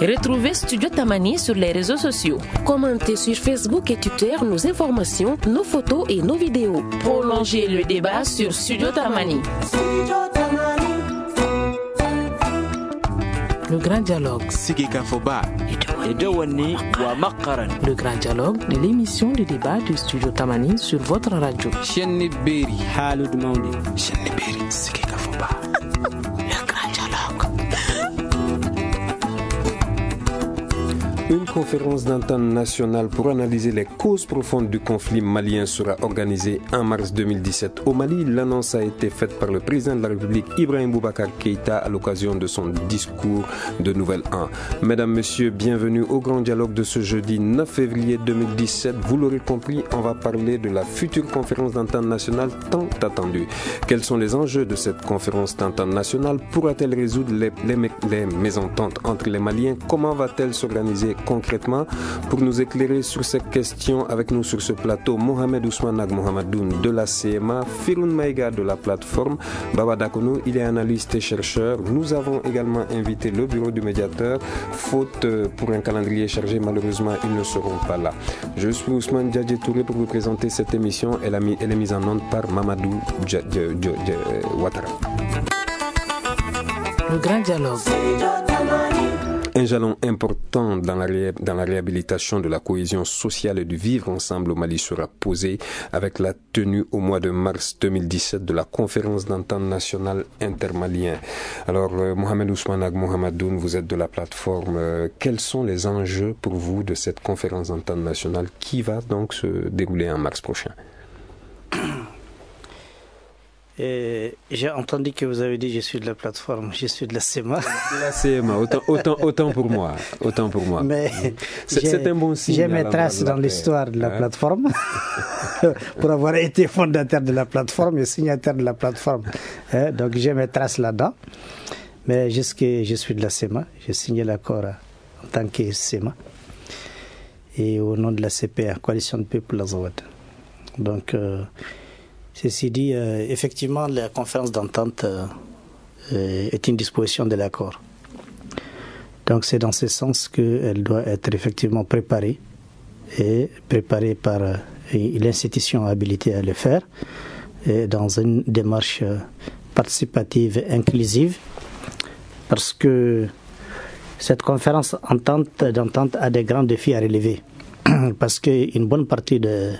Retrouvez Studio Tamani sur les réseaux sociaux. Commentez sur Facebook et Twitter nos informations, nos photos et nos vidéos. Prolongez le débat sur Studio Tamani. Le grand dialogue. Le grand dialogue de l'émission de débat du Studio Tamani sur votre radio. Le grand dialogue. Une conférence d'entente nationale pour analyser les causes profondes du conflit malien sera organisée en mars 2017 au Mali. L'annonce a été faite par le président de la République Ibrahim Boubacar Keïta à l'occasion de son discours de Nouvel An. Mesdames, Messieurs, bienvenue au grand dialogue de ce jeudi 9 février 2017. Vous l'aurez compris, on va parler de la future conférence d'entente nationale tant attendue. Quels sont les enjeux de cette conférence d'entente nationale? Pourra-t-elle résoudre les mésententes entre les Maliens? Comment va-t-elle s'organiser concrètement? Pour nous éclairer sur ces questions, avec nous sur ce plateau, Mohamed Ousmane Ag Mohamedoun de la CMA, Firoun Maïga de la plateforme, Baba Dakono, il est analyste et chercheur. Nous avons également invité le bureau du médiateur. Faute pour un calendrier chargé, malheureusement, ils ne seront pas là. Je suis Ousmane Djadje Touré pour vous présenter cette émission. Elle est mise en onde par Mamadou Ouattara. Le grand dialogue. Un jalon important dans la réhabilitation de la cohésion sociale et du vivre ensemble au Mali sera posé avec la tenue au mois de mars 2017 de la conférence d'entente nationale intermalien. Alors, Mohamed Ousmane Ag Mohamedoun, vous êtes de la plateforme. Quels sont les enjeux pour vous de cette conférence d'entente nationale qui va donc se dérouler en mars prochain? J'ai entendu que vous avez dit je suis de la plateforme, je suis de la CMA. De la CMA, autant pour moi. Mais c'est un bon signe. J'ai mes traces dans l'histoire de la plateforme pour avoir été fondateur de la plateforme et signataire de la plateforme. Donc j'ai mes traces là-dedans. Mais jusque je suis de la CMA, j'ai signé l'accord en tant que CMA et au nom de la CPA, Coalition de Peuple Azawad. Donc ceci dit, effectivement, la conférence d'entente est une disposition de l'accord. Donc c'est dans ce sens qu'elle doit être effectivement préparée par l'institution habilitée à le faire, et dans une démarche participative et inclusive, parce que cette conférence d'entente a des grands défis à relever, parce qu'une bonne partie des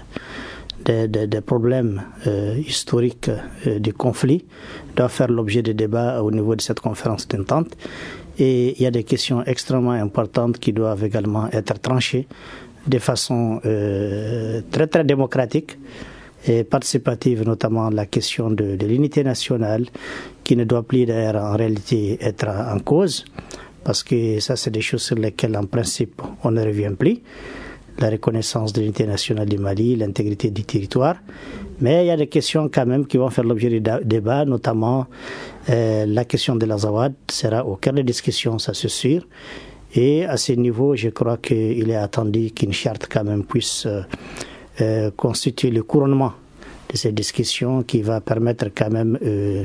problèmes historiques du conflit doivent faire l'objet de débats au niveau de cette conférence d'entente. Et il y a des questions extrêmement importantes qui doivent également être tranchées de façon très très démocratique et participative, notamment la question de l'unité nationale qui ne doit plus d'ailleurs en réalité être en cause, parce que ça c'est des choses sur lesquelles en principe on ne revient plus. La reconnaissance de l'unité nationale du Mali, l'intégrité du territoire. Mais il y a des questions quand même qui vont faire l'objet du débat, notamment la question de l'Azawad sera au cœur des discussions, ça c'est sûr. Et à ce niveau, je crois qu'il est attendu qu'une charte quand même puisse constituer le couronnement de ces discussions qui va permettre quand même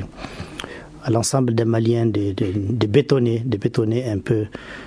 à l'ensemble des Maliens de bétonner un peu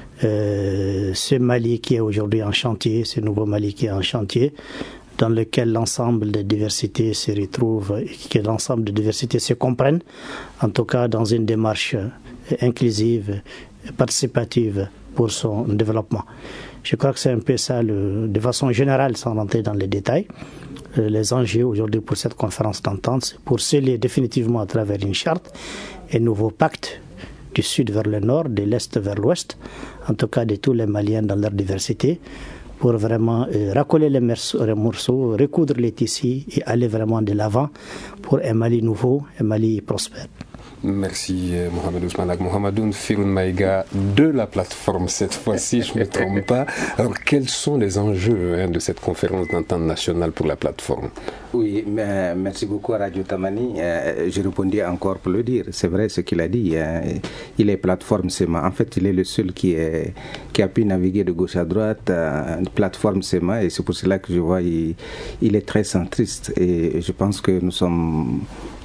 ce Mali qui est aujourd'hui en chantier, ce nouveau Mali qui est en chantier, dans lequel l'ensemble des diversités se retrouvent et que l'ensemble des diversités se comprennent, en tout cas dans une démarche inclusive, participative pour son développement. Je crois que c'est un peu ça, de façon générale, sans rentrer dans les détails. Les enjeux aujourd'hui pour cette conférence d'entente, c'est pour sceller définitivement à travers une charte un nouveau pacte du sud vers le nord, de l'est vers l'ouest, en tout cas de tous les Maliens dans leur diversité, pour vraiment racoler les morceaux, recoudre les tissus et aller vraiment de l'avant pour un Mali nouveau, un Mali prospère. Merci Mohamed Ousmane Ag Mohamedoun, Firoun Maïga de la plateforme cette fois-ci, je ne me trompe pas. Alors quels sont les enjeux de cette conférence d'entente nationale pour la plateforme? Oui, mais merci beaucoup à Radio Tamani. Je répondais encore pour le dire. C'est vrai ce qu'il a dit. Il est plateforme SEMA. En fait, il est le seul qui a pu naviguer de gauche à droite. Une plateforme SEMA, et c'est pour cela que je vois il est très centriste. Et je pense que nous sommes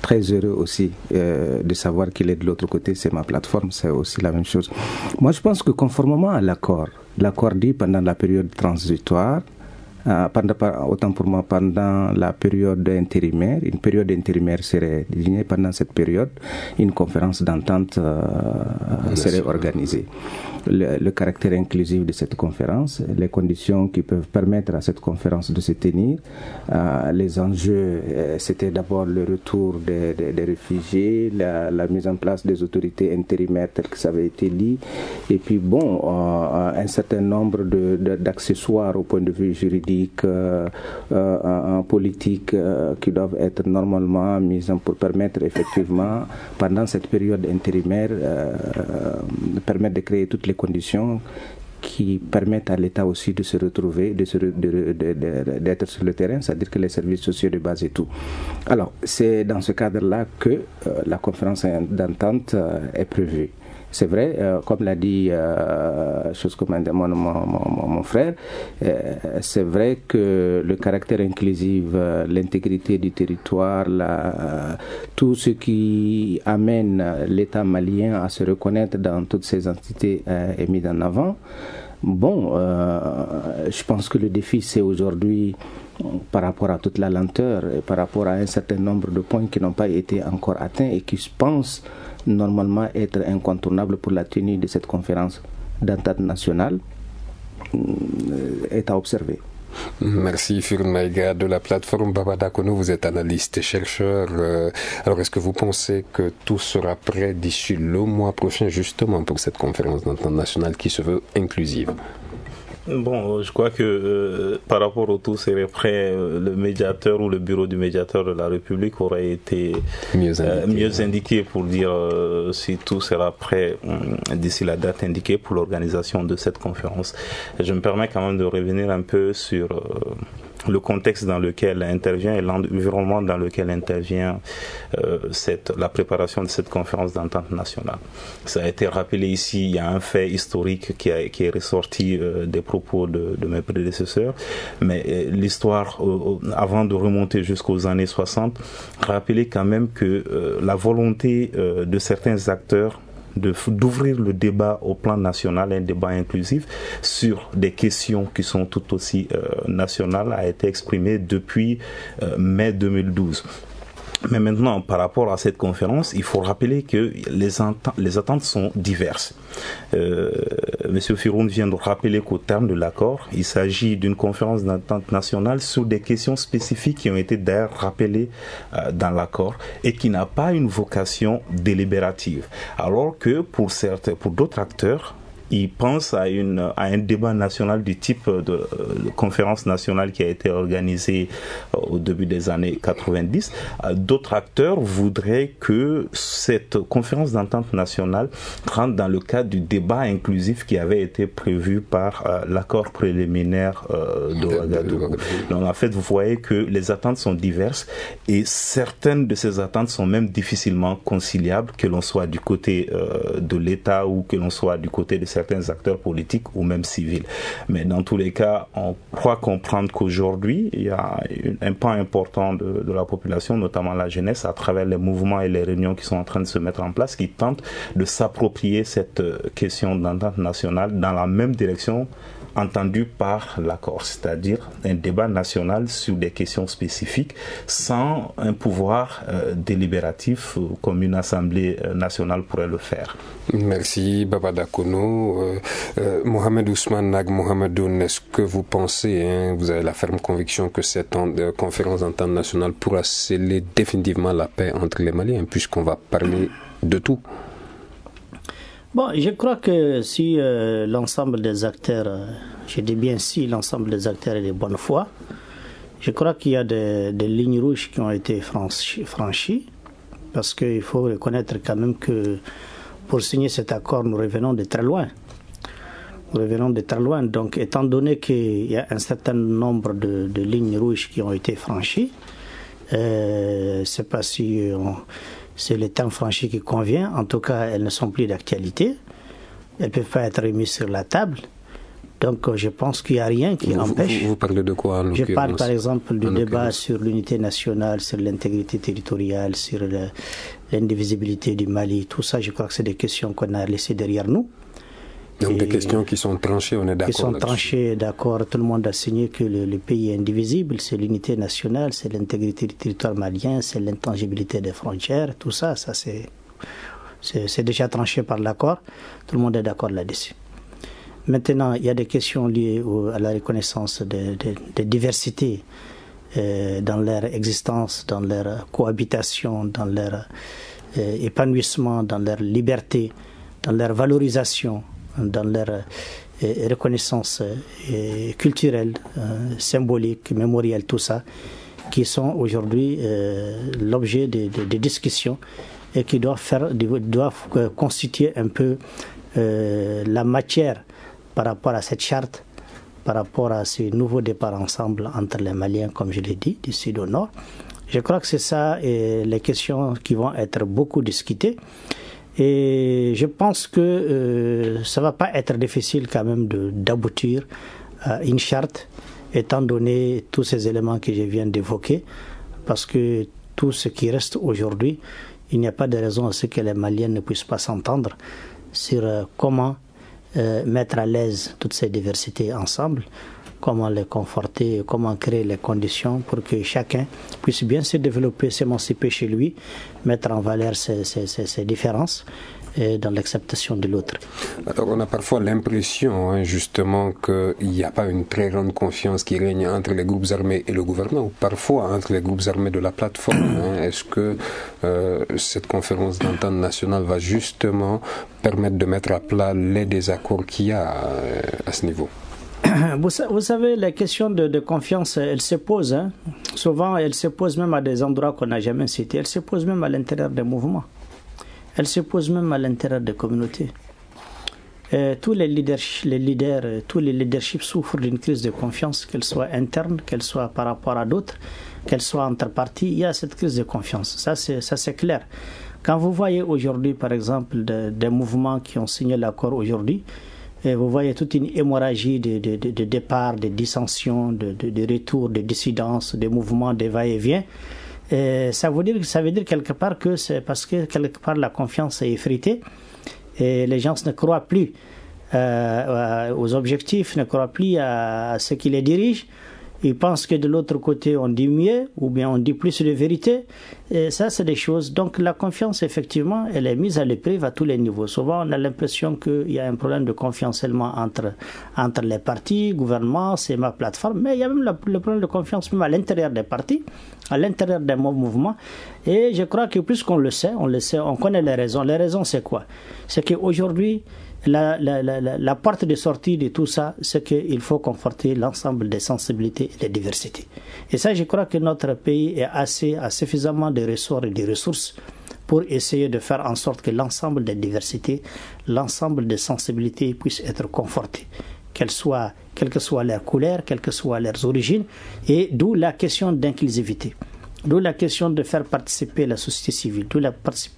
très heureux aussi de savoir qu'il est de l'autre côté. C'est ma plateforme, c'est aussi la même chose. Moi, je pense que conformément à l'accord dit pendant la période transitoire, autant pour moi, pendant la période intérimaire, une période intérimaire serait désignée. Pendant cette période, une conférence d'entente serait organisée. Le caractère inclusif de cette conférence, les conditions qui peuvent permettre à cette conférence de se tenir, les enjeux, c'était d'abord le retour des réfugiés, la mise en place des autorités intérimaires telles que ça avait été dit, et puis un certain nombre d'accessoires au point de vue juridique, politique, qui doivent être normalement mises pour permettre effectivement, pendant cette période intérimaire, permettre de créer toutes les conditions qui permettent à l'État aussi de se retrouver, d'être sur le terrain, c'est-à-dire que les services sociaux de base et tout. Alors, c'est dans ce cadre-là que la conférence d'entente est prévue. C'est vrai, comme l'a dit mon frère, c'est vrai que le caractère inclusif, l'intégrité du territoire, tout ce qui amène l'État malien à se reconnaître dans toutes ces entités est mis en avant. Je pense que le défi, c'est aujourd'hui, par rapport à toute la lenteur et par rapport à un certain nombre de points qui n'ont pas été encore atteints et qui, je pense, normalement être incontournable pour la tenue de cette conférence d'entente nationale, est à observer. Merci Firun Maïga de la plateforme Baba Dakono. Vous êtes analyste et chercheur. Alors est-ce que vous pensez que tout sera prêt d'ici le mois prochain justement pour cette conférence d'entente nationale qui se veut inclusive? Je crois que par rapport au tout serait prêt, le médiateur ou le bureau du médiateur de la République aurait été mieux indiqué pour dire si tout sera prêt d'ici la date indiquée pour l'organisation de cette conférence. Je me permets quand même de revenir un peu sur le contexte dans lequel intervient et l'environnement dans lequel intervient la préparation de cette conférence d'entente nationale. Ça a été rappelé ici, il y a un fait historique qui est ressorti des propos de mes prédécesseurs, mais l'histoire, avant de remonter jusqu'aux années 60, rappelait quand même que la volonté de certains acteurs d'ouvrir le débat au plan national, un débat inclusif sur des questions qui sont tout aussi nationales, a été exprimée depuis mai 2012. Mais maintenant, par rapport à cette conférence, il faut rappeler que les attentes sont diverses. Monsieur Firoun vient de rappeler qu'au terme de l'accord, il s'agit d'une conférence d'entente nationale sur des questions spécifiques qui ont été d'ailleurs rappelées dans l'accord et qui n'a pas une vocation délibérative. Alors que pour d'autres acteurs, ils pensent à un débat national du type de conférence nationale qui a été organisée au début des années 90. D'autres acteurs voudraient que cette conférence d'entente nationale rentre dans le cadre du débat inclusif qui avait été prévu par l'accord préliminaire de Ouagadougou. Donc en fait, vous voyez que les attentes sont diverses et certaines de ces attentes sont même difficilement conciliables, que l'on soit du côté de l'État ou que l'on soit du côté de certains acteurs politiques ou même civils. Mais dans tous les cas, on croit comprendre qu'aujourd'hui, il y a un pan important de la population, notamment la jeunesse, à travers les mouvements et les réunions qui sont en train de se mettre en place, qui tentent de s'approprier cette question d'entente nationale dans la même direction entendu par l'accord, c'est-à-dire un débat national sur des questions spécifiques sans un pouvoir délibératif comme une assemblée nationale pourrait le faire. Merci Baba Dakono. Mohamed Ousmane Nag Mohamedoun, est-ce que vous pensez, vous avez la ferme conviction que cette conférence d'entente nationale pourra sceller définitivement la paix entre les Maliens, puisqu'on va parler de tout? Je crois que si l'ensemble des acteurs, je dis bien si l'ensemble des acteurs est de bonne foi, je crois qu'il y a des lignes rouges qui ont été franchies, parce qu'il faut reconnaître quand même que pour signer cet accord, nous revenons de très loin. Donc, étant donné qu'il y a un certain nombre de lignes rouges qui ont été franchies, je ne sais pas si c'est le temps franchi qui convient. En tout cas, elles ne sont plus d'actualité. Elles ne peuvent pas être remises sur la table. Donc je pense qu'il n'y a rien qui empêche. Vous parlez de quoi en l'occurrence? Je parle par exemple du débat sur l'unité nationale, sur l'intégrité territoriale, sur l'indivisibilité du Mali. Tout ça, je crois que c'est des questions qu'on a laissées derrière nous. Donc des questions qui sont tranchées, on est d'accord? Qui sont tranchées, d'accord. Tout le monde a signé que le pays est indivisible. C'est l'unité nationale, c'est l'intégrité du territoire malien, c'est l'intangibilité des frontières. Tout ça, c'est déjà tranché par l'accord. Tout le monde est d'accord là-dessus. Maintenant, il y a des questions liées à la reconnaissance des diversités dans leur existence, dans leur cohabitation, dans leur épanouissement, dans leur liberté, dans leur valorisation, dans leur reconnaissance culturelle, symbolique, mémorielle, tout ça, qui sont aujourd'hui l'objet de discussions et qui doivent constituer un peu la matière par rapport à cette charte, par rapport à ce nouveau départ ensemble entre les Maliens, comme je l'ai dit, du sud au nord. Je crois que c'est ça les questions qui vont être beaucoup discutées. Et je pense que ça ne va pas être difficile quand même d'aboutir à une charte, étant donné tous ces éléments que je viens d'évoquer, parce que tout ce qui reste aujourd'hui, il n'y a pas de raison à ce que les Maliens ne puissent pas s'entendre sur comment mettre à l'aise toutes ces diversités ensemble, comment les conforter, comment créer les conditions pour que chacun puisse bien se développer, s'émanciper chez lui, mettre en valeur ses différences dans l'acceptation de l'autre. Alors on a parfois l'impression justement qu'il n'y a pas une très grande confiance qui règne entre les groupes armés et le gouvernement, ou parfois entre les groupes armés de la plateforme. Est-ce que cette conférence d'entente nationale va justement permettre de mettre à plat les désaccords qu'il y a à ce niveau? Vous savez, la question de confiance, elle se pose. Souvent, elle se pose même à des endroits qu'on n'a jamais cités. Elle se pose même à l'intérieur des mouvements. Elle se pose même à l'intérieur des communautés. Tous les leaderships souffrent d'une crise de confiance, qu'elle soit interne, qu'elle soit par rapport à d'autres, qu'elle soit entre partis. Il y a cette crise de confiance. Ça, c'est clair. Quand vous voyez aujourd'hui, par exemple, des mouvements qui ont signé l'accord aujourd'hui, vous voyez toute une hémorragie de départ, de dissensions, de retours, de dissidences, de mouvements, de va-et-vient. Ça veut dire quelque part que c'est parce que quelque part la confiance est effritée et les gens ne croient plus aux objectifs, ne croient plus à ce qui les dirige. Ils pensent que de l'autre côté on dit mieux ou bien on dit plus de vérité. Et ça, c'est des choses. Donc la confiance, effectivement, elle est mise à l'épreuve à tous les niveaux. Souvent, on a l'impression qu'il y a un problème de confiance seulement entre les partis, gouvernement, c'est ma plateforme. Mais il y a même le problème de confiance même à l'intérieur des partis, à l'intérieur des mouvements. Et je crois que puisqu'on le sait, on connaît les raisons. Les raisons, c'est quoi? C'est qu'aujourd'hui, la porte de sortie de tout ça, c'est qu'il faut conforter l'ensemble des sensibilités et des diversités. Et ça, je crois que notre pays a suffisamment de ressorts et de ressources pour essayer de faire en sorte que l'ensemble des diversités, l'ensemble des sensibilités puissent être confortées, quelle que soit leur couleur, quelles que soient leurs origines, et d'où la question d'inclusivité. D'où la question de faire participer la société civile, d'où la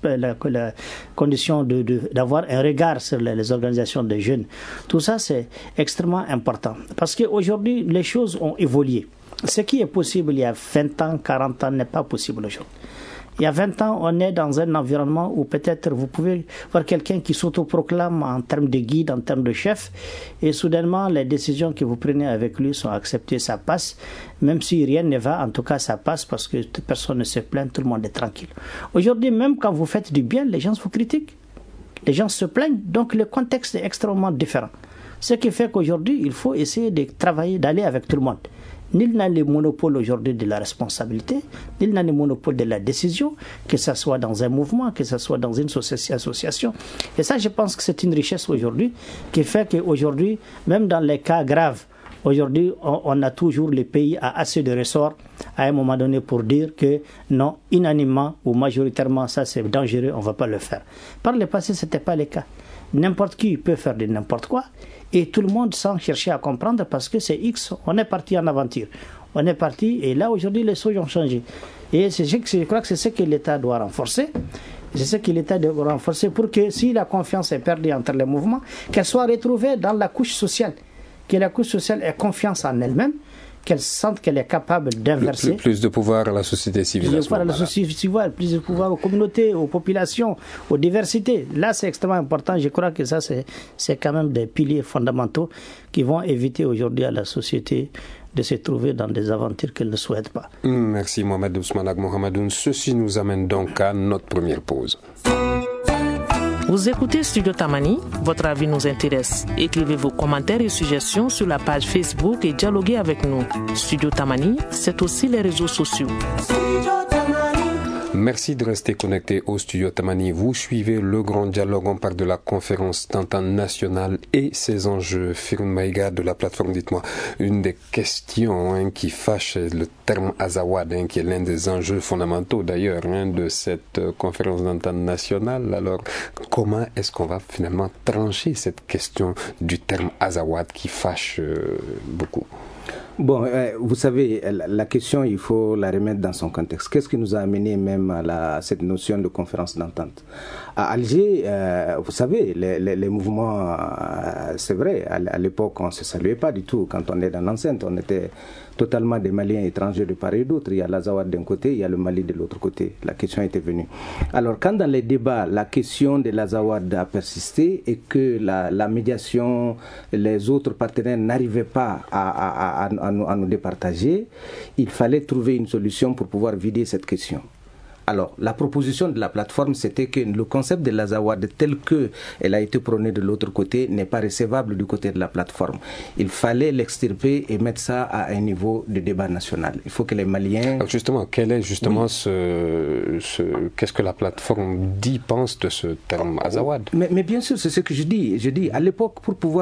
condition d'avoir un regard sur les organisations de jeunes. Tout ça, c'est extrêmement important. Parce qu'aujourd'hui, les choses ont évolué. Ce qui est possible il y a 20 ans, 40 ans n'est pas possible aujourd'hui. Il y a 20 ans, on est dans un environnement où peut-être vous pouvez voir quelqu'un qui s'autoproclame en termes de guide, en termes de chef, et soudainement, les décisions que vous prenez avec lui sont acceptées, ça passe. Même si rien ne va, en tout cas, ça passe parce que personne ne se plaint, tout le monde est tranquille. Aujourd'hui, même quand vous faites du bien, les gens vous critiquent. Les gens se plaignent, donc le contexte est extrêmement différent. Ce qui fait qu'aujourd'hui, il faut essayer de travailler, d'aller avec tout le monde. Nul n'a le monopole aujourd'hui de la responsabilité, nul n'a le monopole de la décision, que ce soit dans un mouvement, que ce soit dans une association. Et ça, je pense que c'est une richesse aujourd'hui qui fait qu'aujourd'hui, même dans les cas graves, aujourd'hui, on a toujours le pays à assez de ressorts à un moment donné pour dire que non, unanimement ou majoritairement, ça c'est dangereux, on ne va pas le faire. Par le passé, ce n'était pas le cas. N'importe qui peut faire de n'importe quoi. Et tout le monde sans chercher à comprendre parce que c'est X, on est parti en aventure. On est parti et là aujourd'hui les choses ont changé. Et je crois que c'est ce que l'État doit renforcer. C'est ce que l'État doit renforcer pour que si la confiance est perdue entre les mouvements, qu'elle soit retrouvée dans la couche sociale. que la couche sociale ait confiance en elle-même, qu'elle sente qu'elle est capable d'inverser. Plus de pouvoir à la société civile. Plus de pouvoir à la société civile, plus de pouvoir aux communautés, aux populations, aux diversités. Là, c'est extrêmement important. Je crois que ça, c'est quand même des piliers fondamentaux qui vont éviter aujourd'hui à la société de se trouver dans des aventures qu'elle ne souhaite pas. Merci Mohamed Ousmane Mohamedoun. Ceci nous amène donc à notre première pause. Vous écoutez Studio Tamani, votre avis nous intéresse. Écrivez vos commentaires et suggestions sur la page Facebook et dialoguez avec nous. Studio Tamani, c'est aussi les réseaux sociaux. Merci de rester connecté au Studio Tamani. Vous suivez le grand dialogue. On parle de la conférence d'entente nationale et ses enjeux. Firoun Maïga de la plateforme Dites-moi. Une des questions qui fâche le terme Azawad, qui est l'un des enjeux fondamentaux d'ailleurs de cette conférence d'entente nationale. Alors, comment est-ce qu'on va finalement trancher cette question du terme Azawad qui fâche beaucoup? Bon, vous savez, la question, il faut la remettre dans son contexte. Qu'est-ce qui nous a amené même à cette notion de conférence d'entente? À Alger, vous savez, les mouvements, c'est vrai, à l'époque, on ne se saluait pas du tout. Quand on est dans l'enceinte, on était totalement des Maliens étrangers de part et d'autre. Il y a l'Azawad d'un côté, il y a le Mali de l'autre côté. La question était venue. Alors, quand dans les débats, la question de l'Azawad a persisté et que la médiation, les autres partenaires n'arrivaient pas à nous départager, il fallait trouver une solution pour pouvoir vider cette question. Alors, la proposition de la plateforme, c'était que le concept de l'Azawad, tel qu'elle a été prônée de l'autre côté, n'est pas recevable du côté de la plateforme. Il fallait l'extirper et mettre ça à un niveau de débat national. Il faut que les Maliens... Alors justement, quel est justement qu'est-ce que la plateforme pense de ce terme Azawad? Mais bien sûr, c'est ce que je dis. Je dis, à l'époque, pour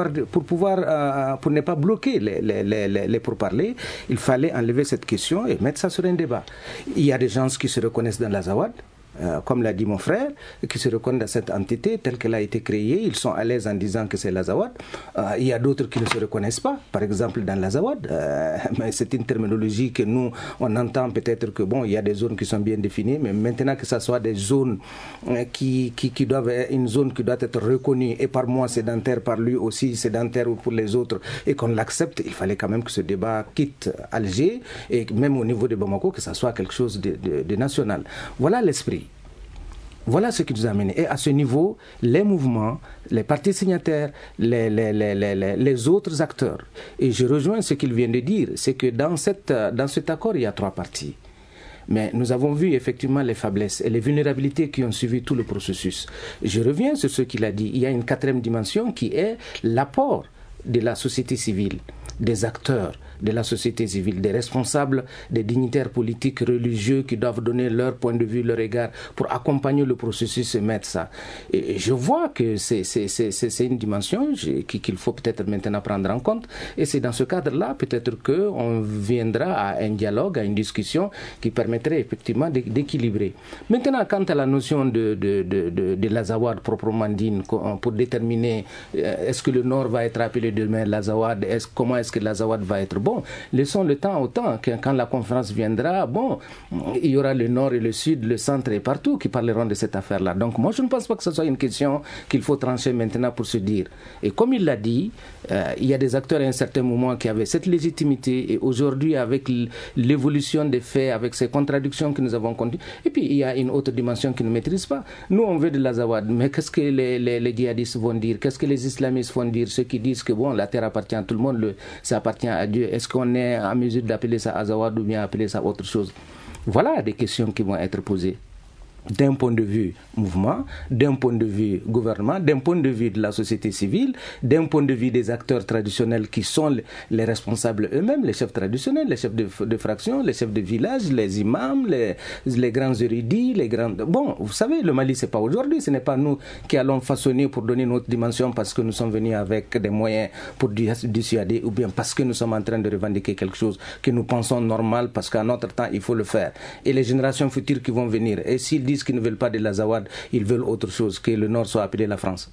ne pas bloquer les pourparlers, il fallait enlever cette question et mettre ça sur un débat. Il y a des gens qui se reconnaissent dans l'Azawad, comme l'a dit mon frère, qui se reconnaissent dans cette entité telle qu'elle a été créée. Ils sont à l'aise en disant que c'est l'Azawad. Il y a d'autres qui ne se reconnaissent pas, par exemple dans l'Azawad. Mais c'est une terminologie que nous, on entend peut-être que bon, il y a des zones qui sont bien définies, mais maintenant que ça soit des zones qui doivent, une zone qui doit être reconnue et par moi sédentaire, par lui aussi sédentaire ou pour les autres, et qu'on l'accepte, il fallait quand même que ce débat quitte Alger et même au niveau de Bamako, que ça soit quelque chose de national. Voilà l'esprit. Voilà ce qui nous a amené. Et à ce niveau, les mouvements, les partis signataires, les autres acteurs. Et je rejoins ce qu'il vient de dire, c'est que dans cet accord, il y a 3 parties. Mais nous avons vu effectivement les faiblesses et les vulnérabilités qui ont suivi tout le processus. Je reviens sur ce qu'il a dit. Il y a une 4e dimension qui est l'apport de la société civile, des acteurs de la société civile, des responsables, des dignitaires politiques, religieux qui doivent donner leur point de vue, leur regard pour accompagner le processus et mettre ça. Et je vois que c'est une dimension qu'il faut peut-être maintenant prendre en compte. Et c'est dans ce cadre-là peut-être qu'on viendra à un dialogue, à une discussion qui permettrait effectivement d'équilibrer. Maintenant, quant à la notion de l'Azawad proprement dit, pour déterminer est-ce que le Nord va être appelé demain l'Azawad, comment est-ce que l'Azawad va être bon, laissons le temps au temps. Quand la conférence viendra, bon, il y aura le Nord et le Sud, le Centre et partout qui parleront de cette affaire-là. Donc moi, je ne pense pas que ce soit une question qu'il faut trancher maintenant pour se dire. Et comme il l'a dit, il y a des acteurs à un certain moment qui avaient cette légitimité et aujourd'hui, avec l'évolution des faits, avec ces contradictions que nous avons connues, et puis il y a une autre dimension qui ne maîtrise pas. Nous, on veut de l'Azawad, mais qu'est-ce que les djihadistes vont dire? Qu'est-ce que les islamistes vont dire? Ceux qui disent que bon, la terre appartient à tout le monde, ça appartient à Dieu. Est-ce qu'on est en mesure d'appeler ça Azawad ou bien appeler ça autre chose? Voilà des questions qui vont être posées. D'un point de vue mouvement, d'un point de vue gouvernement, d'un point de vue de la société civile, d'un point de vue des acteurs traditionnels qui sont les responsables eux-mêmes, les chefs traditionnels, les chefs de fraction, les chefs de village, les imams, les grands érudits, les grands... Bon, vous savez, le Mali, c'est pas aujourd'hui, ce n'est pas nous qui allons façonner pour donner notre dimension parce que nous sommes venus avec des moyens pour dissuader ou bien parce que nous sommes en train de revendiquer quelque chose que nous pensons normal parce qu'à notre temps, il faut le faire. Et les générations futures qui vont venir, et s'ils disent qu'ils ne veulent pas de l'Azawad, ils veulent autre chose, que le Nord soit appelé la France.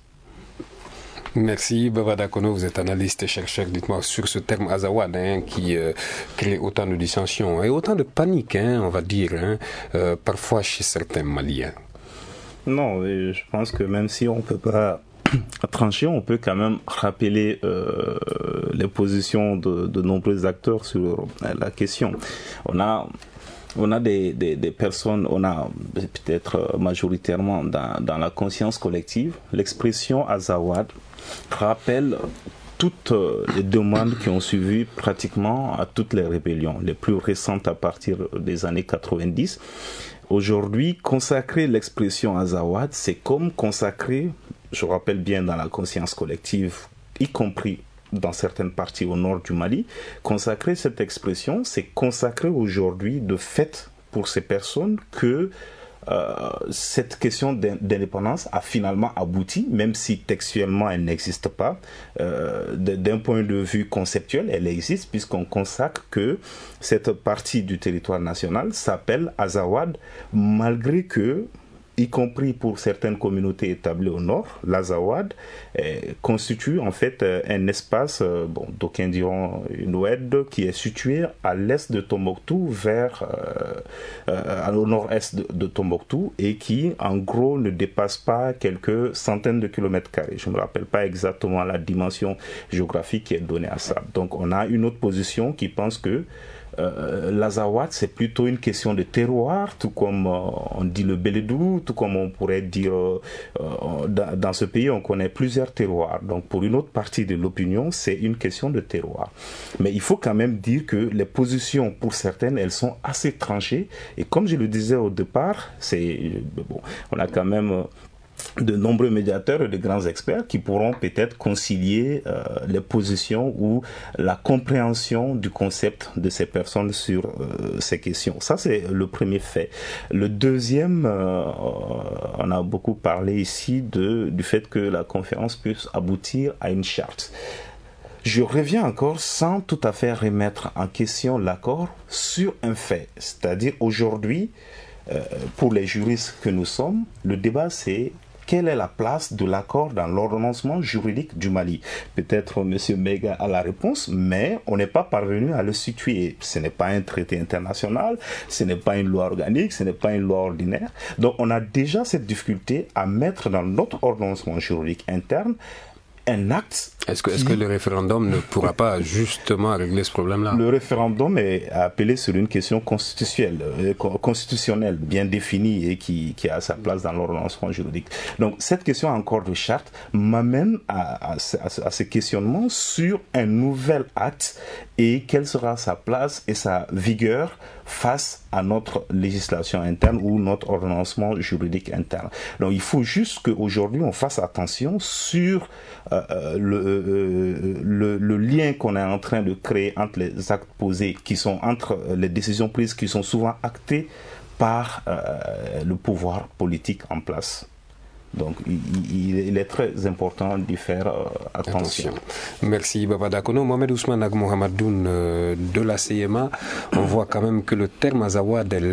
Merci. Bavada Kono, vous êtes analyste et chercheur. Dites-moi sur ce terme Azawad qui crée autant de dissensions et autant de panique, on va dire, parfois chez certains Maliens. Non, je pense que même si on ne peut pas trancher, on peut quand même rappeler les positions de nombreux acteurs sur la question. On a des personnes, on a peut-être majoritairement dans la conscience collective, l'expression Azawad rappelle toutes les demandes qui ont suivi pratiquement à toutes les rébellions, les plus récentes à partir des années 90. Aujourd'hui, consacrer l'expression Azawad, c'est comme consacrer, je rappelle bien dans la conscience collective, y compris dans certaines parties au nord du Mali, consacrer cette expression, c'est consacrer aujourd'hui de fait pour ces personnes que cette question d'indépendance a finalement abouti, même si textuellement elle n'existe pas. D'un point de vue conceptuel, elle existe puisqu'on consacre que cette partie du territoire national s'appelle Azawad, malgré que, y compris pour certaines communautés établies au nord, l'Azawad constitue en fait un espace, d'aucuns diront une oued, qui est situé à l'est de Tombouctou, au nord-est de Tombouctou, et qui en gros ne dépasse pas quelques centaines de kilomètres carrés. Je ne me rappelle pas exactement la dimension géographique qui est donnée à ça. Donc on a une autre position qui pense que l'Azawad, c'est plutôt une question de terroir, tout comme on dit le Bélédou, tout comme on pourrait dire dans ce pays, on connaît plusieurs terroirs. Donc pour une autre partie de l'opinion, c'est une question de terroir. Mais il faut quand même dire que les positions, pour certaines, elles sont assez tranchées. Et comme je le disais au départ, on a quand même de nombreux médiateurs et de grands experts qui pourront peut-être concilier les positions ou la compréhension du concept de ces personnes sur ces questions. Ça, c'est le premier fait. Le deuxième, on a beaucoup parlé ici du fait que la conférence puisse aboutir à une charte. Je reviens encore sans tout à fait remettre en question l'accord sur un fait. C'est-à-dire aujourd'hui, pour les juristes que nous sommes, le débat c'est quelle est la place de l'accord dans l'ordonnancement juridique du Mali? Peut-être M. Mega a la réponse, mais on n'est pas parvenu à le situer. Ce n'est pas un traité international, ce n'est pas une loi organique, ce n'est pas une loi ordinaire. Donc on a déjà cette difficulté à mettre dans notre ordonnancement juridique interne un acte. Est-ce que le référendum ne pourra pas justement régler ce problème-là? Le référendum est appelé sur une question constitutionnelle bien définie et qui a sa place dans l'ordonnancement juridique. Donc cette question encore de charte m'amène à ce questionnement sur un nouvel acte et quelle sera sa place et sa vigueur face à notre législation interne ou notre ordonnancement juridique interne. Donc il faut juste qu'aujourd'hui on fasse attention sur le lien qu'on est en train de créer entre les actes posés, qui sont entre les décisions prises qui sont souvent actées par le pouvoir politique en place. Donc il est très important d'y faire attention. Merci Baba Dakono. Mohamed Ousmane Mohamedoun de la CMA, on voit quand même que le terme Azawad est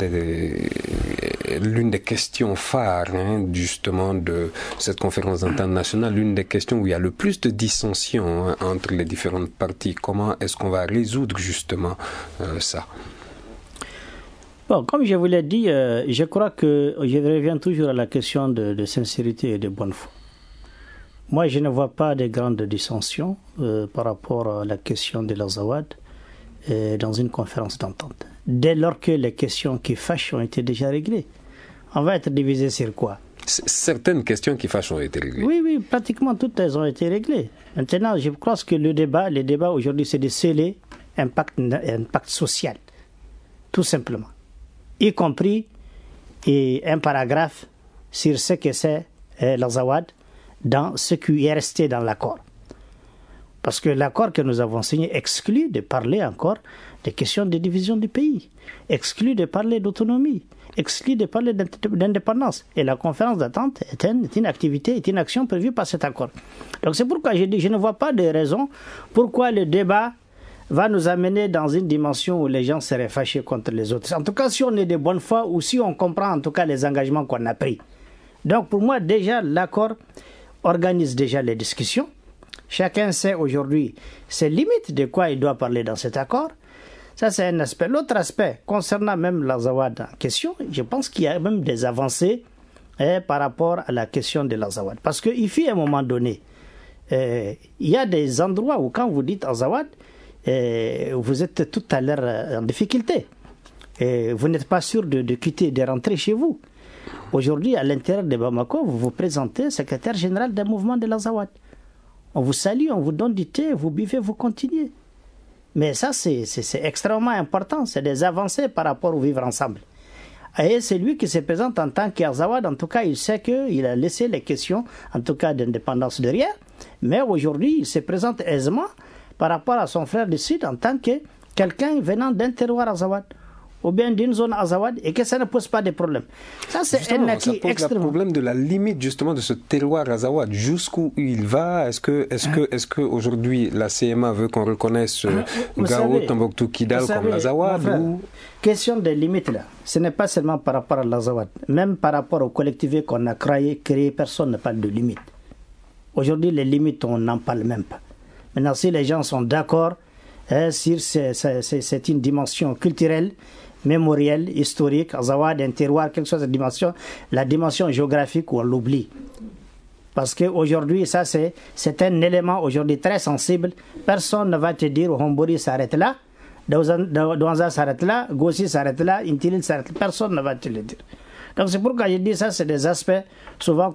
l'une des questions phares justement de cette conférence d'entente nationale, l'une des questions où il y a le plus de dissensions entre les différentes parties. Comment est-ce qu'on va résoudre justement ça? Bon, comme je vous l'ai dit, je crois que je reviens toujours à la question de sincérité et de bonne foi. Moi, je ne vois pas de grandes dissensions par rapport à la question de l'Azawad dans une conférence d'entente. Dès lors que les questions qui fâchent ont été déjà réglées. On va être divisé sur quoi? Certaines questions qui fâchent ont été réglées. Oui, pratiquement toutes elles ont été réglées. Maintenant, je pense que le débat aujourd'hui, c'est de sceller un pacte social, tout simplement. Y compris un paragraphe sur ce que c'est l'Azawad dans ce qui est resté dans l'accord. Parce que l'accord que nous avons signé exclut de parler encore des questions de division du pays, exclut de parler d'autonomie, exclut de parler d'indépendance. Et la conférence d'attente est une activité, est une action prévue par cet accord. Donc c'est pourquoi je dis, je ne vois pas de raison pourquoi le débat va nous amener dans une dimension où les gens seraient fâchés contre les autres. En tout cas, si on est de bonne foi ou si on comprend en tout cas les engagements qu'on a pris. Donc pour moi, déjà, l'accord organise déjà les discussions. Chacun sait aujourd'hui ses limites de quoi il doit parler dans cet accord. Ça, c'est un aspect. L'autre aspect, concernant même l'Azawad en question, je pense qu'il y a même des avancées par rapport à la question de l'Azawad. Parce qu'il fut à un moment donné, il y a des endroits où quand vous dites Azawad, vous êtes tout à l'heure en difficulté. Et vous n'êtes pas sûr de quitter, de rentrer chez vous. Aujourd'hui, à l'intérieur de Bamako, vous vous présentez secrétaire général d'un mouvement de l'Azawad. On vous salue, on vous donne du thé, vous buvez, vous continuez. Mais ça, c'est extrêmement important. C'est des avancées par rapport au vivre ensemble. Et c'est lui qui se présente en tant qu'Azawad. En tout cas, il sait qu'il a laissé les questions, en tout cas d'indépendance derrière. Mais aujourd'hui, il se présente aisément par rapport à son frère du Sud en tant que quelqu'un venant d'un terroir Azawad ou bien d'une zone Azawad et que ça ne pose pas de problème. Ça, c'est justement, un acquis ça pose extrêmement. le problème de la limite justement de ce terroir Azawad. Jusqu'où il va? Est-ce que aujourd'hui la CMA veut qu'on reconnaisse Gao, Tombouctou, Kidal comme l'Azawad ou... Question des limites là, ce n'est pas seulement par rapport à l'Azawad. Même par rapport aux collectivités qu'on a créées, personne ne parle de limites. Aujourd'hui, les limites, on n'en parle même pas. Maintenant, si les gens sont d'accord, c'est une dimension culturelle, mémorielle, historique, Azawad, un terroir, quelque chose de dimension, la dimension géographique où on l'oublie. Parce qu'aujourd'hui, ça c'est un élément aujourd'hui très sensible. Personne ne va te dire Hombori s'arrête là, Douanza s'arrête là, Gossi s'arrête là, Intilil s'arrête là. Personne ne va te le dire. Donc c'est pourquoi je dis ça, c'est des aspects souvent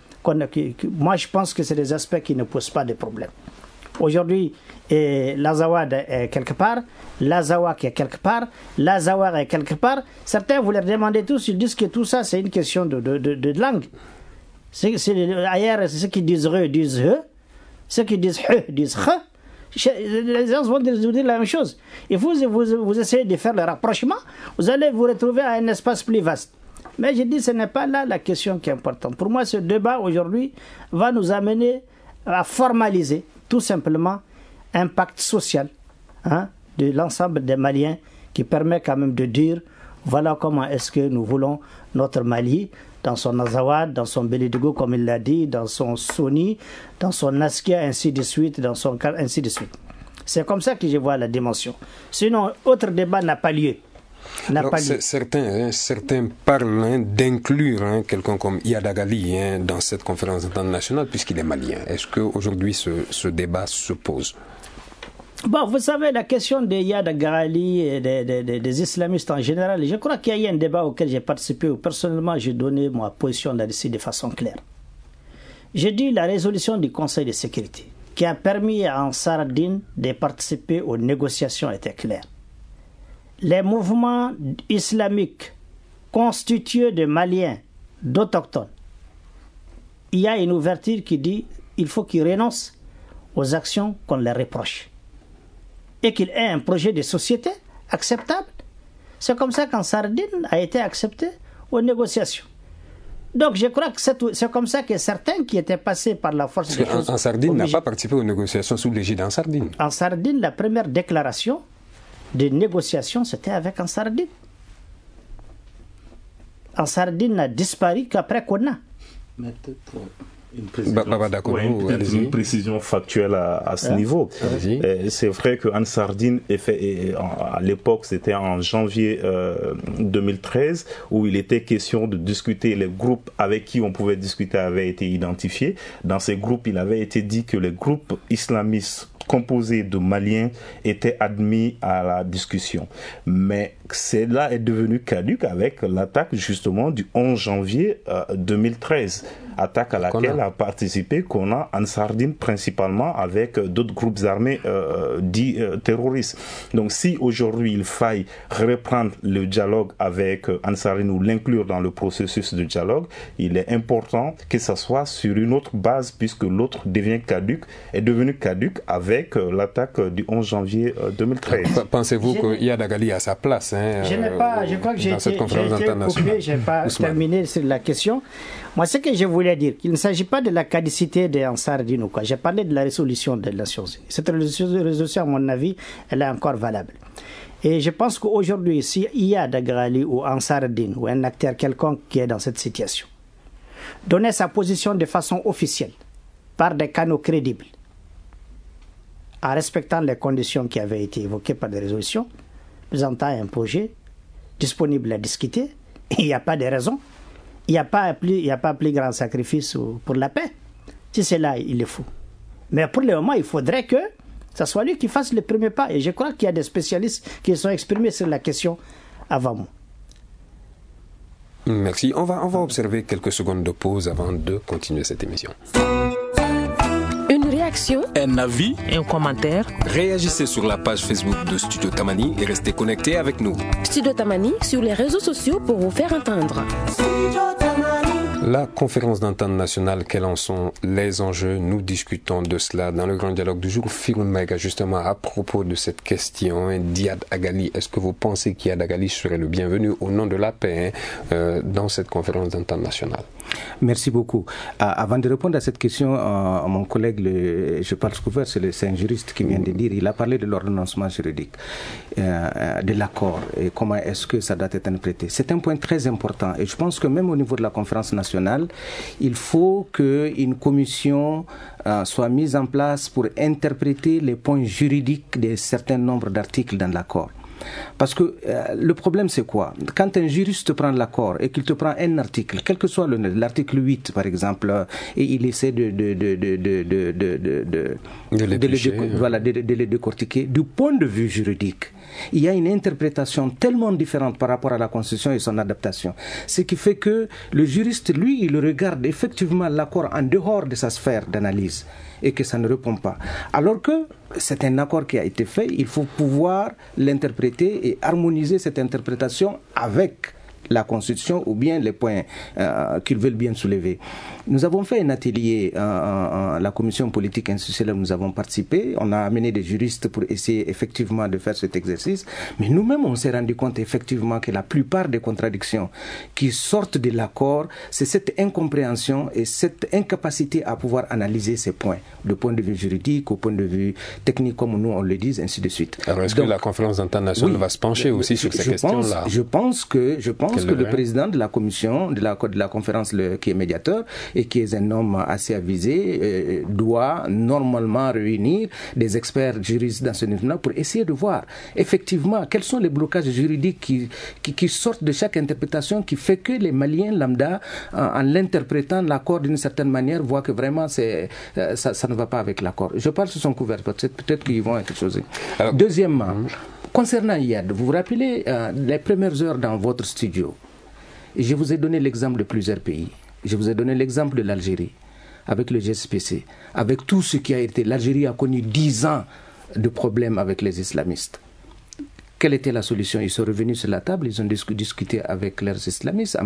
moi je pense que c'est des aspects qui ne posent pas de problème. Aujourd'hui, l'Azawad est quelque part, l'Azawak est quelque part, l'Azawar est quelque part. Certains, vous leur demandez tous, ils disent que tout ça, c'est une question de langue. Ailleurs, ceux qui disent re disent he, ceux qui disent he disent he. Les gens vont dire la même chose. Et vous essayez de faire le rapprochement, vous allez vous retrouver à un espace plus vaste. Mais je dis, ce n'est pas là la question qui est importante. Pour moi, ce débat aujourd'hui va nous amener à formaliser tout simplement un pacte social de l'ensemble des Maliens qui permet quand même de dire voilà comment est-ce que nous voulons notre Mali dans son Azawad, dans son Bélidigo comme il l'a dit, dans son Soni, dans son Askia, ainsi de suite, dans son cas, ainsi de suite. C'est comme ça que je vois la dimension. Sinon, autre débat n'a pas lieu. Alors, certains parlent d'inclure quelqu'un comme Yadagali dans cette conférence internationale puisqu'il est malien. Est-ce qu'aujourd'hui ce débat se pose? Bon, vous savez, la question des Yadagali et des islamistes en général, je crois qu'il y a eu un débat auquel j'ai participé où personnellement j'ai donné ma position là-dessus de façon claire. J'ai dit la résolution du Conseil de sécurité qui a permis à Ansar Dine de participer aux négociations était claire. Les mouvements islamiques constitués de Maliens, d'autochtones, il y a une ouverture qui dit qu'il faut qu'ils renoncent aux actions qu'on leur reproche et qu'il ait un projet de société acceptable. C'est comme ça qu'Ansar Dine a été accepté aux négociations. Donc je crois que c'est comme ça que certains qui étaient passés par la force des choses... Ansar Dine n'a pas participé aux négociations sous l'égide d'Ansar Dine. Ansar Dine, la première déclaration de négociation, c'était avec Ansar Dine. Ansar Dine n'a disparu qu'après Konna. Une précision factuelle à ce niveau. C'est vrai que Ansar Dine, à l'époque, c'était en janvier 2013, où il était question de discuter, les groupes avec qui on pouvait discuter avaient été identifiés. Dans ces groupes, il avait été dit que les groupes islamistes composé de Maliens était admis à la discussion. Mais cela est devenu caduc avec l'attaque justement du 11 janvier 2013. Attaque à laquelle a participé Konna, Ansar Dine principalement avec d'autres groupes armés dits terroristes. Donc si aujourd'hui il faille reprendre le dialogue avec Ansar Dine ou l'inclure dans le processus de dialogue, il est important que ça soit sur une autre base puisque l'autre est devenu caduc avec l'attaque du 11 janvier 2013. Pensez-vous que Yadagali a sa place je crois que j'ai été coupé, je n'ai pas terminé sur la question. Moi, ce que je voulais dire, qu'il ne s'agit pas de la caducité de Ansar Dine ou quoi. J'ai parlé de la résolution des Nations Unies. Cette résolution, à mon avis, elle est encore valable. Et je pense qu'aujourd'hui, s'il y a Dagrali ou Ansar Dine ou un acteur quelconque qui est dans cette situation, donner sa position de façon officielle, par des canaux crédibles, en respectant les conditions qui avaient été évoquées par des résolutions, présentant un projet disponible à discuter, il n'y a pas de raison. Il n'y a pas plus grand sacrifice pour la paix. Si c'est là, il est fou. Mais pour le moment, il faudrait que ce soit lui qui fasse le premier pas. Et je crois qu'il y a des spécialistes qui sont exprimés sur la question avant moi. Merci. On va observer quelques secondes de pause avant de continuer cette émission. Une réaction, un avis, un commentaire. Réagissez sur la page Facebook de Studio Tamani et restez connectés avec nous. Studio Tamani sur les réseaux sociaux pour vous faire entendre. La conférence d'entente nationale, quels en sont les enjeux? Nous discutons de cela dans le grand dialogue du jour. Firoun Maïga, justement, à propos de cette question, Diad Agali, est-ce que vous pensez qu'Diad Agali serait le bienvenu au nom de la paix dans cette conférence d'entente nationale? Merci beaucoup. Avant de répondre à cette question, mon collègue, je parle couvert, c'est un juriste qui vient de dire, il a parlé de l'ordonnancement juridique, de l'accord et comment est-ce que ça doit être interprété. C'est un point très important et je pense que même au niveau de la conférence nationale, il faut qu'une commission soit mise en place pour interpréter les points juridiques d'un certain nombre d'articles dans l'accord. Parce que le problème c'est quoi? Quand un juriste prend l'accord et qu'il te prend un article, quel que soit l'article 8 par exemple, et il essaie de le décortiquer du point de vue juridique, il y a une interprétation tellement différente par rapport à la Constitution et son adaptation. Ce qui fait que le juriste, lui, il regarde effectivement l'accord en dehors de sa sphère d'analyse et que ça ne répond pas. Alors que c'est un accord qui a été fait, il faut pouvoir l'interpréter et harmoniser cette interprétation avec la Constitution ou bien les points qu'ils veulent bien soulever. Nous avons fait un atelier, la commission politique institutionnelle, nous avons participé, on a amené des juristes pour essayer effectivement de faire cet exercice, mais nous-mêmes on s'est rendu compte effectivement que la plupart des contradictions qui sortent de l'accord, c'est cette incompréhension et cette incapacité à pouvoir analyser ces points, du point de vue juridique au point de vue technique comme nous on le dit, ainsi de suite. Alors est-ce que la conférence d'entente nationale va se pencher aussi sur ces questions-là? Je pense que le président de la commission, de la conférence qui est médiateur et qui est un homme assez avisé, doit normalement réunir des experts juristes dans ce niveau-là pour essayer de voir effectivement quels sont les blocages juridiques qui sortent de chaque interprétation qui fait que les Maliens lambda, en l'interprétant l'accord d'une certaine manière, voient que vraiment ça ne va pas avec l'accord. Je parle sur son couvert, peut-être qu'ils vont être chose. Deuxièmement, concernant IAD, vous vous rappelez les premières heures dans votre studio, je vous ai donné l'exemple de plusieurs pays. Je vous ai donné l'exemple de l'Algérie, avec le GSPC, avec tout ce qui a été. L'Algérie a connu 10 ans de problèmes avec les islamistes. Quelle était la solution? Ils sont revenus sur la table, ils ont discuté avec leurs islamistes,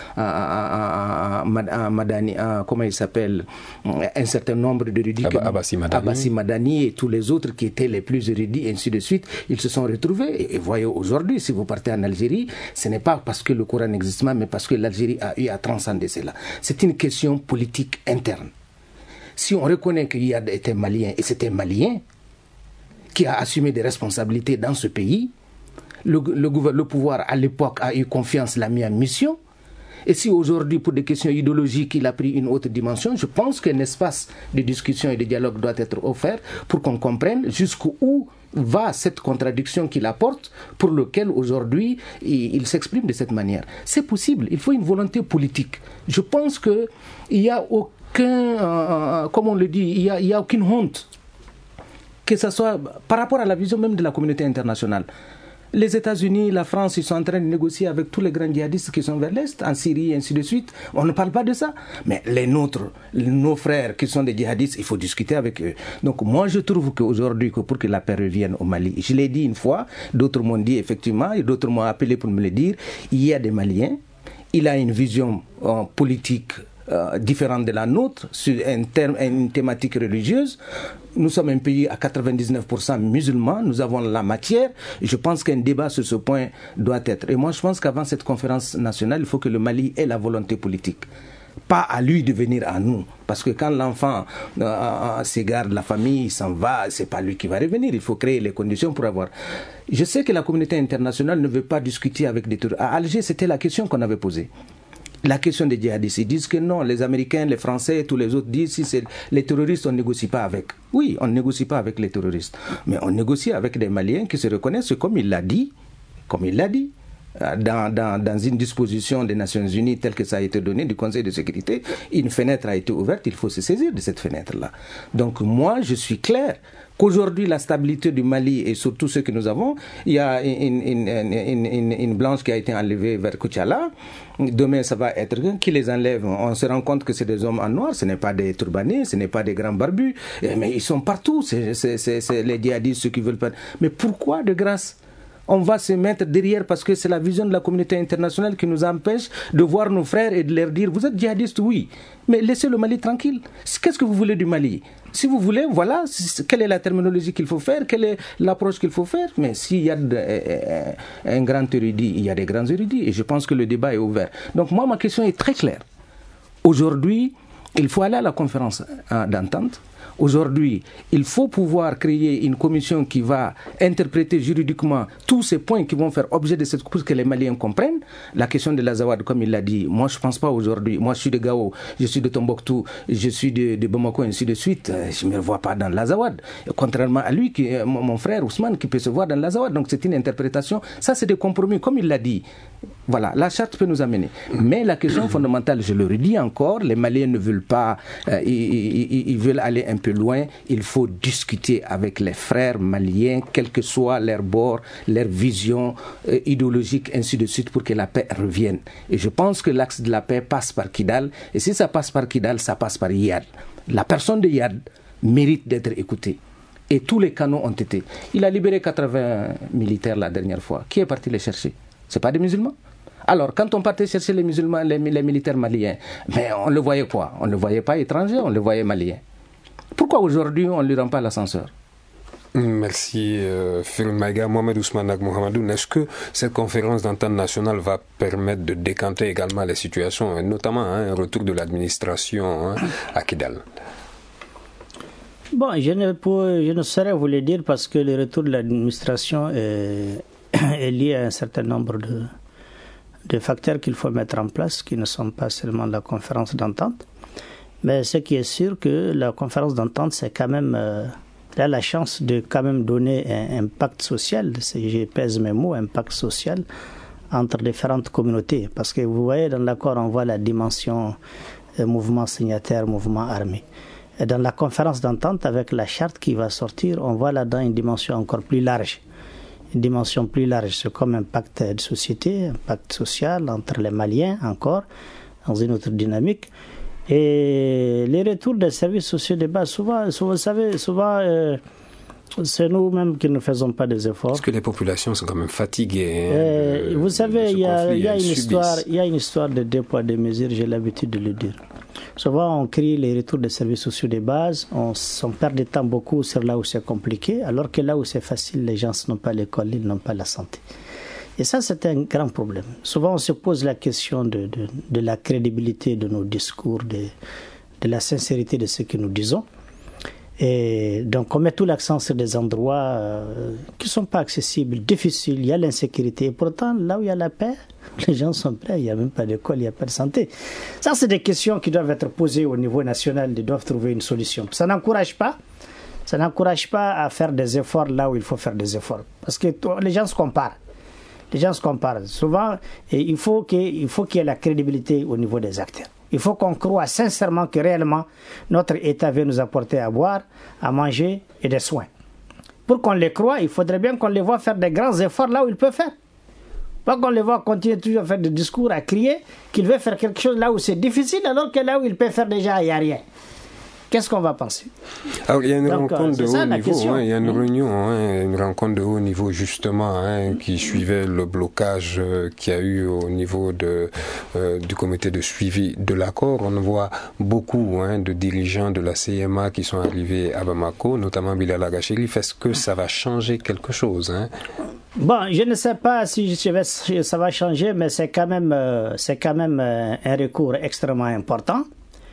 Madani, comment il s'appelle, un certain nombre d'érudits, Abbasi Madani et tous les autres qui étaient les plus érudits, et ainsi de suite. Ils se sont retrouvés. Et voyez, aujourd'hui, si vous partez en Algérie, ce n'est pas parce que le Coran n'existe pas, mais parce que l'Algérie a eu à transcender cela. C'est une question politique interne. Si on reconnaît qu'Iyad était malien, et c'était malien, qui a assumé des responsabilités dans ce pays, le pouvoir à l'époque a eu confiance, l'a mis en mission. Et si aujourd'hui, pour des questions idéologiques, il a pris une autre dimension, je pense qu'un espace de discussion et de dialogue doit être offert pour qu'on comprenne jusqu'où va cette contradiction qu'il apporte, pour lequel aujourd'hui il s'exprime de cette manière. C'est possible, il faut une volonté politique. Je pense qu'il n'y a aucun, comme on le dit, il y a aucune honte, que ce soit par rapport à la vision même de la communauté internationale. Les États-Unis, la France, ils sont en train de négocier avec tous les grands djihadistes qui sont vers l'Est, en Syrie, et ainsi de suite. On ne parle pas de ça. Mais nos frères qui sont des djihadistes, il faut discuter avec eux. Donc moi, je trouve qu'aujourd'hui, pour que la paix revienne au Mali, je l'ai dit une fois, d'autres m'ont dit effectivement, et d'autres m'ont appelé pour me le dire, il y a des Maliens, il a une vision politique différente de la nôtre, sur une thématique religieuse. Nous sommes un pays à 99% musulmans, nous avons la matière. Je pense qu'un débat sur ce point doit être. Et moi, je pense qu'avant cette conférence nationale, il faut que le Mali ait la volonté politique. Pas à lui de venir à nous. Parce que quand l'enfant s'égare de la famille, il s'en va, c'est pas lui qui va revenir. Il faut créer les conditions pour avoir. Je sais que la communauté internationale ne veut pas discuter avec des terroristes. À Alger, c'était la question qu'on avait posée. La question des djihadistes, ils disent que non, les Américains, les Français, tous les autres disent si c'est les terroristes, on ne négocie pas avec. Oui, on ne négocie pas avec les terroristes, mais on négocie avec des Maliens qui se reconnaissent comme il l'a dit, dans une disposition des Nations Unies telle que ça a été donné du Conseil de sécurité, une fenêtre a été ouverte, il faut se saisir de cette fenêtre-là. Donc moi, je suis clair qu'aujourd'hui, la stabilité du Mali et surtout ce que nous avons, il y a une blanche qui a été enlevée vers Koutiala. Demain, ça va être qui les enlève. On se rend compte que c'est des hommes en noir, ce n'est pas des turbanés, ce n'est pas des grands barbus, mais ils sont partout, c'est les djihadistes, ceux qui veulent pas. Mais pourquoi, de grâce, on va se mettre derrière parce que c'est la vision de la communauté internationale qui nous empêche de voir nos frères et de leur dire vous êtes djihadistes, oui, mais laissez le Mali tranquille. Qu'est-ce que vous voulez du Mali? Si vous voulez, voilà, quelle est la terminologie qu'il faut faire, quelle est l'approche qu'il faut faire. Mais s'il y a un grand érudit, il y a des grands érudits. Et je pense que le débat est ouvert. Donc moi, ma question est très claire. Aujourd'hui, il faut aller à la conférence d'entente. Aujourd'hui, il faut pouvoir créer une commission qui va interpréter juridiquement tous ces points qui vont faire objet de cette course, que les Maliens comprennent. La question de l'Azawad, comme il l'a dit, moi je ne pense pas aujourd'hui, moi je suis de Gao, je suis de Tombouctou, je suis de Bamako, ainsi de suite, je ne me vois pas dans l'Azawad. Contrairement à lui, mon frère Ousmane, qui peut se voir dans l'Azawad. Donc c'est une interprétation, ça c'est des compromis, comme il l'a dit. Voilà, la charte peut nous amener. Mais la question fondamentale, je le redis encore, les Maliens ne veulent pas, ils veulent aller un peu loin. Il faut discuter avec les frères maliens, quel que soit leur bord, leur vision idéologique, ainsi de suite, pour que la paix revienne. Et je pense que l'axe de la paix passe par Kidal. Et si ça passe par Kidal, ça passe par Iyad. La personne de Iyad mérite d'être écoutée. Et tous les canaux ont été. Il a libéré 80 militaires la dernière fois. Qui est parti les chercher? Ce n'est pas des musulmans. Alors, quand on partait chercher les musulmans, les militaires maliens, mais on le voyait quoi? On ne le voyait pas étranger, on le voyait malien. Pourquoi aujourd'hui on ne lui rend pas l'ascenseur? Merci Firmin Maïga. Mohamed Ousmane Mohamedou, est-ce que cette conférence d'entente nationale va permettre de décanter également les situations, notamment un retour de l'administration à Kidal? Bon, je ne saurais vous le dire parce que le retour de l'administration est lié à un certain nombre de facteurs qu'il faut mettre en place, qui ne sont pas seulement la conférence d'entente. Mais ce qui est sûr que la conférence d'entente, c'est quand même elle a la chance de quand même donner un impact social, je pèse mes mots, impact social entre différentes communautés. Parce que vous voyez, dans l'accord, on voit la dimension mouvement signataire, mouvement armé. Et dans la conférence d'entente, avec la charte qui va sortir, on voit là-dedans une dimension encore plus large. Une dimension plus large, c'est comme un pacte de société, un pacte social entre les Maliens encore, dans une autre dynamique. Et les retours des services sociaux de base, souvent, vous savez, c'est nous-mêmes qui ne faisons pas des efforts. Parce que les populations sont quand même fatiguées. Vous savez, il y a une histoire de deux poids, deux mesures, j'ai l'habitude de le dire. Souvent, on crie les retours des services sociaux de base, on perd du temps beaucoup sur là où c'est compliqué, alors que là où c'est facile, les gens n'ont pas l'école, ils n'ont pas la santé. Et ça, c'est un grand problème. Souvent, on se pose la question de la crédibilité de nos discours, de la sincérité de ce que nous disons. Et donc, on met tout l'accent sur des endroits qui ne sont pas accessibles, difficiles. Il y a l'insécurité. Et pourtant, là où il y a la paix, les gens sont prêts. Il n'y a même pas d'école, il n'y a pas de santé. Ça, c'est des questions qui doivent être posées au niveau national. Ils doivent trouver une solution. Ça n'encourage pas à faire des efforts là où il faut faire des efforts. Parce que les gens se comparent. Souvent, et il faut qu'il y ait la crédibilité au niveau des acteurs. Il faut qu'on croie sincèrement que réellement notre État veut nous apporter à boire, à manger et des soins. Pour qu'on les croie, il faudrait bien qu'on les voit faire des grands efforts là où ils peuvent faire. Pas qu'on les voit continuer toujours à faire des discours, à crier qu'ils veulent faire quelque chose là où c'est difficile, alors que là où ils peuvent faire déjà, il n'y a rien. Qu'est-ce qu'on va penser? Alors, il y a une rencontre de haut niveau, il y a une réunion, une rencontre de haut niveau justement, qui suivait le blocage qu'il y a eu au niveau du comité de suivi de l'accord. On voit beaucoup de dirigeants de la CMA qui sont arrivés à Bamako, notamment Bilal Agachérif. Est-ce que ça va changer quelque chose? Bon, je ne sais pas si ça va changer, mais c'est quand même un recours extrêmement important.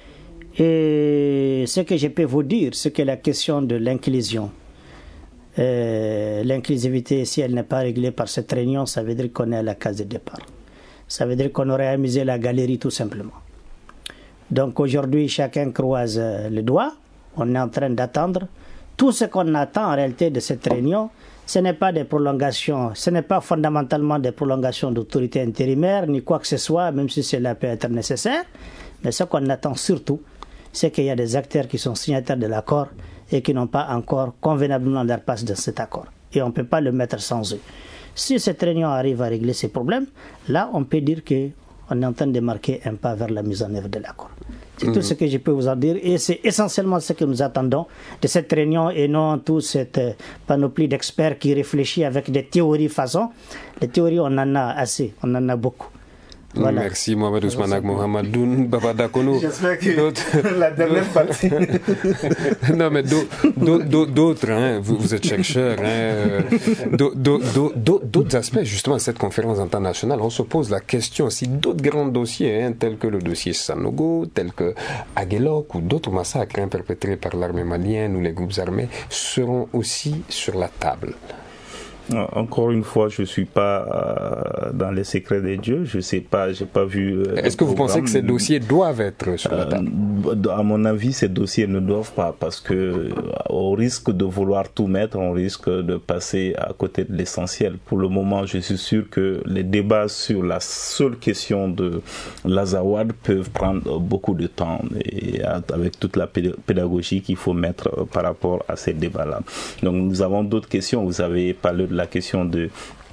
Et ce que je peux vous dire, c'est que la question de l'inclusion, l'inclusivité, si elle n'est pas réglée par cette réunion, ça veut dire qu'on est à la case de départ. Ça veut dire qu'on aurait amusé la galerie tout simplement. Donc aujourd'hui, chacun croise le doigt. On est en train d'attendre tout ce qu'on attend en réalité de cette réunion, ce n'est pas des prolongations, ce n'est pas fondamentalement des prolongations d'autorité intérimaire, ni quoi que ce soit, même si cela peut être nécessaire. Mais ce qu'on attend surtout, c'est qu'il y a des acteurs qui sont signataires de l'accord et qui n'ont pas encore convenablement leur place dans cet accord. Et on ne peut pas le mettre sans eux. Si cette réunion arrive à régler ces problèmes, là, on peut dire qu'on est en train de marquer un pas vers la mise en œuvre de l'accord. C'est tout ce que je peux vous en dire. Et c'est essentiellement ce que nous attendons de cette réunion et non toute cette panoplie d'experts qui réfléchit avec des théories façon. Les théories, on en a assez, on en a beaucoup. Voilà. Merci Mohamed Ousmane Ag Mohamedoun Baba Dakono. J'espère que la dernière partie. Non mais d'autres, hein, vous êtes chercheurs, hein, d'autres aspects justement de cette conférence internationale, on se pose la question si d'autres grands dossiers, hein, tels que le dossier Sanogo, tels que Aguelok ou d'autres massacres perpétrés par l'armée malienne ou les groupes armés seront aussi sur la table. Encore une fois, je suis pas dans les secrets des dieux. Je sais pas, j'ai pas vu. Est-ce que vous pensez que ces dossiers doivent être sur la table? À mon avis, ces dossiers ne doivent pas, parce que au risque de vouloir tout mettre, on risque de passer à côté de l'essentiel. Pour le moment, je suis sûr que les débats sur la seule question de l'Azawad peuvent prendre beaucoup de temps, et avec toute la pédagogie qu'il faut mettre par rapport à ces débats-là. Donc, nous avons d'autres questions. Vous avez parlé de la question de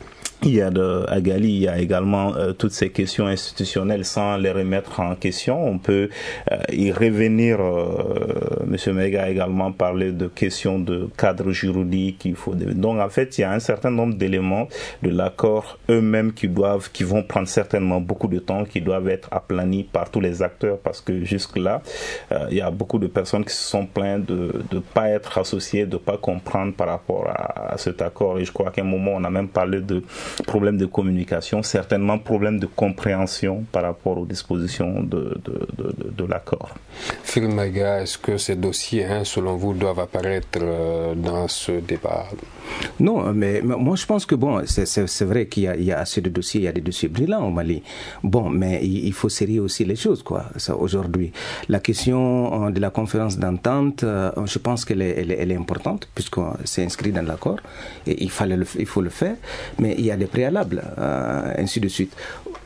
Agali, il y a également toutes ces questions institutionnelles sans les remettre en question. On peut y revenir. Monsieur Mega a également parlé de questions de cadre juridique. Donc en fait, il y a un certain nombre d'éléments de l'accord eux-mêmes qui vont prendre certainement beaucoup de temps, qui doivent être aplanis par tous les acteurs, parce que jusque-là, il y a beaucoup de personnes qui se sont plaintes de ne pas être associées, de ne pas comprendre par rapport à cet accord. Et je crois qu'à un moment, on a même parlé de problème de communication, certainement problème de compréhension par rapport aux dispositions de l'accord. Phil Maga, est-ce que ces dossiers, selon vous, doivent apparaître dans ce débat? Non, mais moi je pense que c'est vrai qu'il y a assez de dossiers, il y a des dossiers brillants au Mali. Bon, mais il faut serrer aussi les choses, quoi. Ça, aujourd'hui, la question de la conférence d'entente, je pense qu'elle est importante, puisque c'est inscrit dans l'accord et il faut le faire. Mais il y a des préalables, ainsi de suite.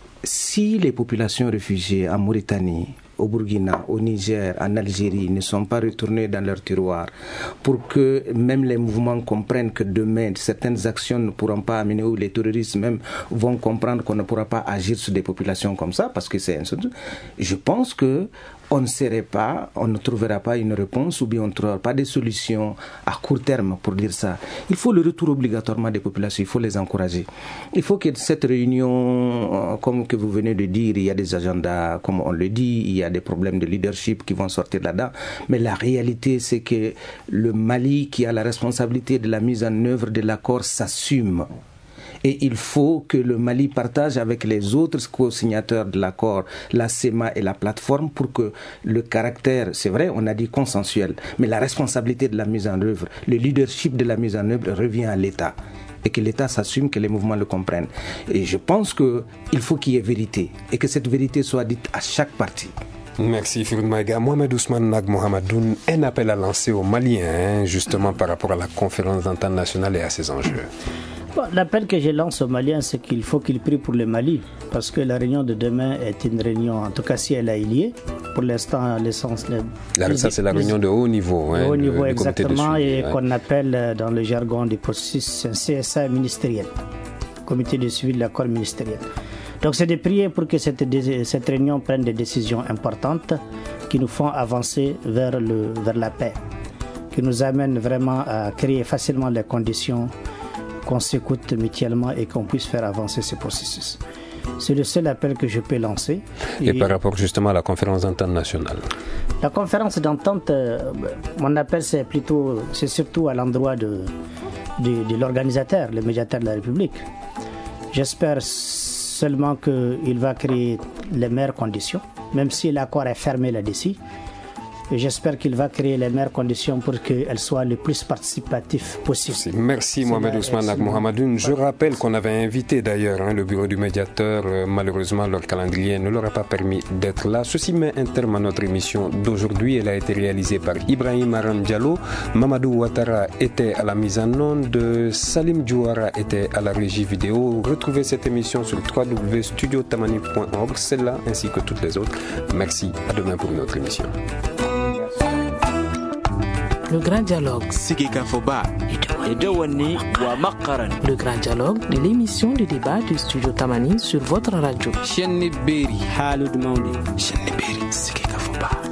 Si les populations réfugiées en Mauritanie, au Burkina, au Niger, en Algérie ne sont pas retournés dans leur tiroir, pour que même les mouvements comprennent que demain certaines actions ne pourront pas amener, ou les terroristes même vont comprendre qu'on ne pourra pas agir sur des populations comme ça, parce que c'est insolite. Je pense que on ne trouvera pas une réponse, ou bien on ne trouvera pas des solutions à court terme pour dire ça. Il faut le retour obligatoirement des populations, il faut les encourager. Il faut que cette réunion, comme que vous venez de dire, il y a des agendas, comme on le dit, il y a des problèmes de leadership qui vont sortir là-dedans, mais la réalité c'est que le Mali, qui a la responsabilité de la mise en œuvre de l'accord, s'assume. Et il faut que le Mali partage avec les autres co-signataires de l'accord, la CEMA et la plateforme, pour que le caractère, c'est vrai, on a dit consensuel, mais la responsabilité de la mise en œuvre, le leadership de la mise en œuvre revient à l'État. Et que l'État s'assume, que les mouvements le comprennent. Et je pense qu'il faut qu'il y ait vérité, et que cette vérité soit dite à chaque partie. Merci Firoud Maïga. Mohamed Ousmane Ag Mohamedoun, un appel à lancer aux Maliens, justement par rapport à la conférence d'entente nationale et à ses enjeux. L'appel que je lance aux Maliens, c'est qu'il faut qu'ils prient pour le Mali, parce que la réunion de demain est une réunion, en tout cas si elle a lieu, pour l'instant, l'essence... Ça, c'est la réunion de haut niveau. De haut niveau, exactement, et qu'on appelle dans le jargon du processus un CSA ministériel, comité de suivi de l'accord ministériel. Donc c'est de prier pour que cette réunion prenne des décisions importantes qui nous font avancer vers la paix, qui nous amènent vraiment à créer facilement les conditions qu'on s'écoute mutuellement et qu'on puisse faire avancer ce processus. C'est le seul appel que je peux lancer. Et par rapport justement à la conférence d'entente nationale? La conférence d'entente, mon appel c'est surtout à l'endroit de l'organisateur, le médiateur de la République. J'espère seulement qu'il va créer les meilleures conditions, même si l'accord est fermé là-dessus, Et j'espère qu'il va créer les meilleures conditions pour qu'elle soit le plus participative possible. Merci Mohamed Ousmane Mohamedoun. Je rappelle qu'on avait invité d'ailleurs le bureau du médiateur. Malheureusement, leur calendrier ne leur a pas permis d'être là. Ceci met un terme à notre émission d'aujourd'hui. Elle a été réalisée par Ibrahim Aram Diallo. Mamadou Ouattara était à la mise en onde. Salim Djouara était à la régie vidéo. Retrouvez cette émission sur www.studiotamani.org, celle-là ainsi que toutes les autres. Merci, à demain pour une autre émission. Le grand dialogue. Le grand dialogue de l'émission de débat du Studio Tamani sur votre radio.